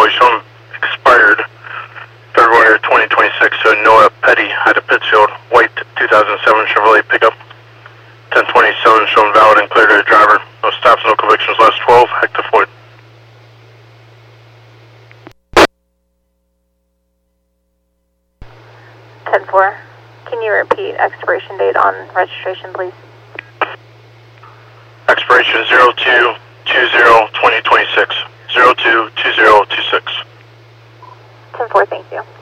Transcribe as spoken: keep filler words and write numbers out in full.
Boy shown expired February twenty twenty-six. So Noah Petty had a Pittsfield white two thousand seven Chevrolet pickup. ten twenty-seven shown valid and clear to the driver. No stops, no convictions. Last twelve. Hector Floyd. ten four. Can you repeat expiration date on registration, please? Expiration zero two two zero twenty twenty-six. zero two two zero two six. ten four, thank you.